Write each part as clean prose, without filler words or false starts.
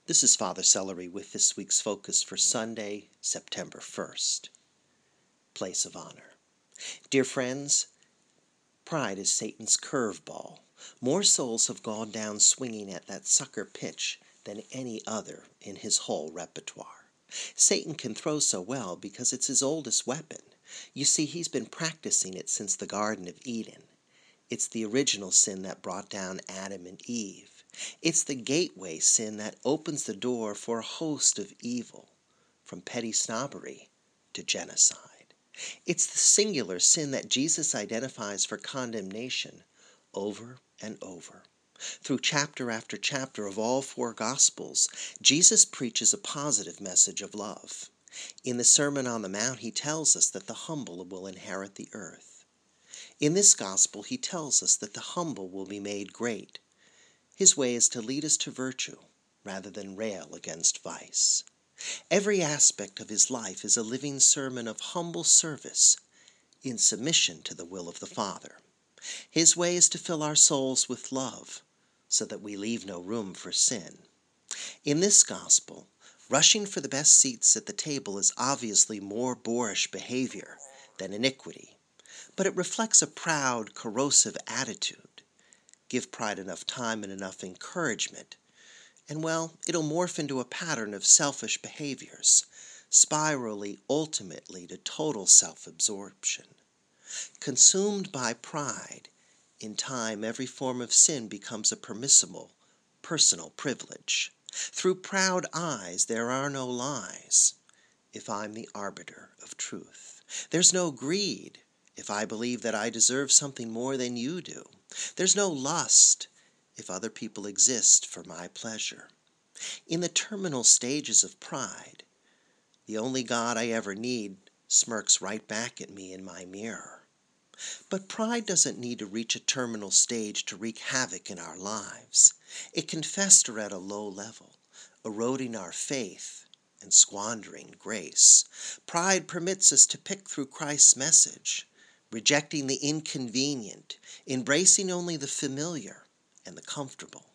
This is Father Celery with this week's focus for Sunday, September 1st. Place of honor. Dear friends, pride is Satan's curveball. More souls have gone down swinging at that sucker pitch than any other in his whole repertoire. Satan can throw so well because it's his oldest weapon. You see, he's been practicing it since the Garden of Eden. It's the original sin that brought down Adam and Eve. It's the gateway sin that opens the door for a host of evil, from petty snobbery to genocide. It's the singular sin that Jesus identifies for condemnation over and over. Through chapter after chapter of all four Gospels, Jesus preaches a positive message of love. In the Sermon on the Mount, he tells us that the humble will inherit the earth. In this Gospel, he tells us that the humble will be made great. His way is to lead us to virtue rather than rail against vice. Every aspect of his life is a living sermon of humble service in submission to the will of the Father. His way is to fill our souls with love so that we leave no room for sin. In this gospel, rushing for the best seats at the table is obviously more boorish behavior than iniquity, but it reflects a proud, corrosive attitude. Give pride enough time and enough encouragement, and it'll morph into a pattern of selfish behaviors, spiraling ultimately to total self-absorption. Consumed by pride, in time every form of sin becomes a permissible, personal privilege. Through proud eyes there are no lies, if I'm the arbiter of truth. There's no greed, if I believe that I deserve something more than you do. There's no lust, if other people exist for my pleasure. In the terminal stages of pride, the only God I ever need smirks right back at me in my mirror. But pride doesn't need to reach a terminal stage to wreak havoc in our lives. It can fester at a low level, eroding our faith and squandering grace. Pride permits us to pick through Christ's message, rejecting the inconvenient, embracing only the familiar and the comfortable.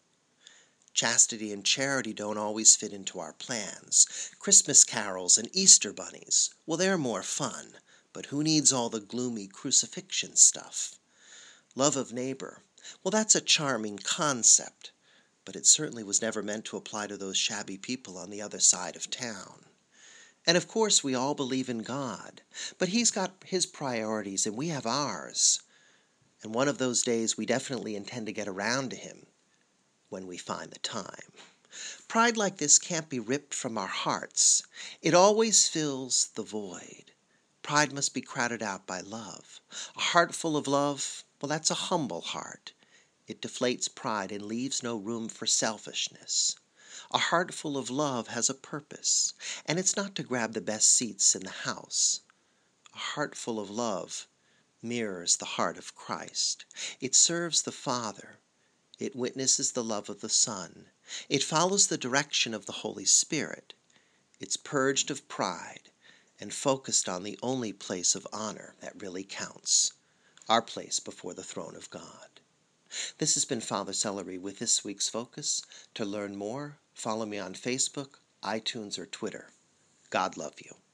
Chastity and charity don't always fit into our plans. Christmas carols and Easter bunnies, they're more fun, but who needs all the gloomy crucifixion stuff? Love of neighbor, that's a charming concept, but it certainly was never meant to apply to those shabby people on the other side of town. And of course we all believe in God, but He's got His priorities and we have ours. And one of those days we definitely intend to get around to Him when we find the time. Pride like this can't be ripped from our hearts. It always fills the void. Pride must be crowded out by love. A heart full of love, that's a humble heart. It deflates pride and leaves no room for selfishness. A heart full of love has a purpose, and it's not to grab the best seats in the house. A heart full of love mirrors the heart of Christ. It serves the Father. It witnesses the love of the Son. It follows the direction of the Holy Spirit. It's purged of pride and focused on the only place of honor that really counts, our place before the throne of God. This has been Father Celery with this week's focus. To learn more, follow me on Facebook, iTunes, or Twitter. God love you.